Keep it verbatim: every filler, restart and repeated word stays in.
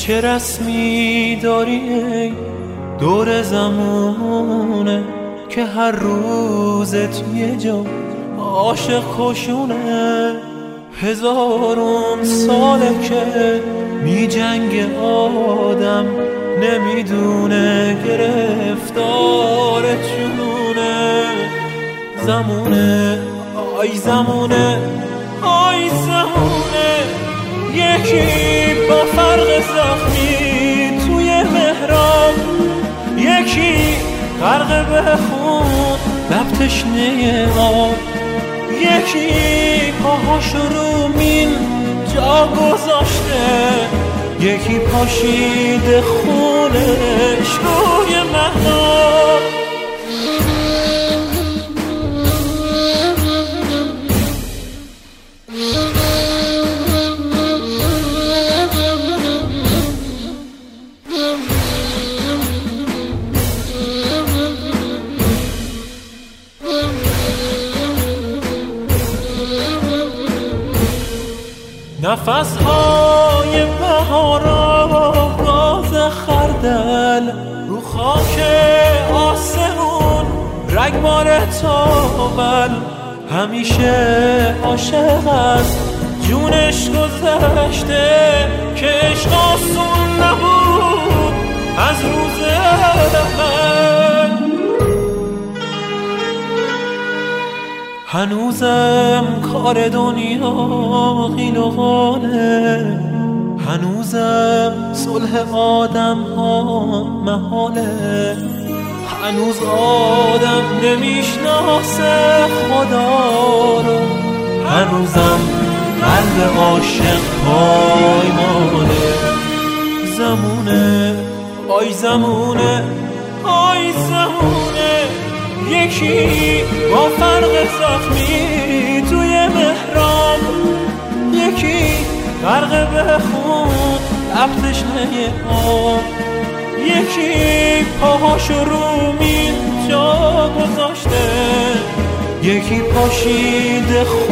چه رسمی داری ای دور زمونه که هر روزت یه جا عاشق کشونه؟ هزارون ساله که می جنگ آدم نمیدونه گرفتار چونه. زمونه آی زمونه آی زمونه، یکی با فرق زخمی توی محراب، یکی غرق به خون لب تشنه آب، یکی پاهاشو رو مین جا گذاشته، یکی پاشیده خونش روی مهناب. نفس‌های بهارا گاز خردل رو خاک آسمون رگبار تاول، همیشه عاشق است جونش گذشته که عشق آسون نبود از روز اول. هنوزم کار دنیا قیل و قاله، هنوزم صلح آدم ها محاله، هنوز آدم نمیشناسه خدا رو، هنوزم قلب عاشق پایماله. زمونه آی زمونه آی زمونه، یکی با فرق زخمی توی محراب، یکی غرق به خون لب تشنه آب، یکی پاهاشو رو مین جا گذاشته، یکی پاشیده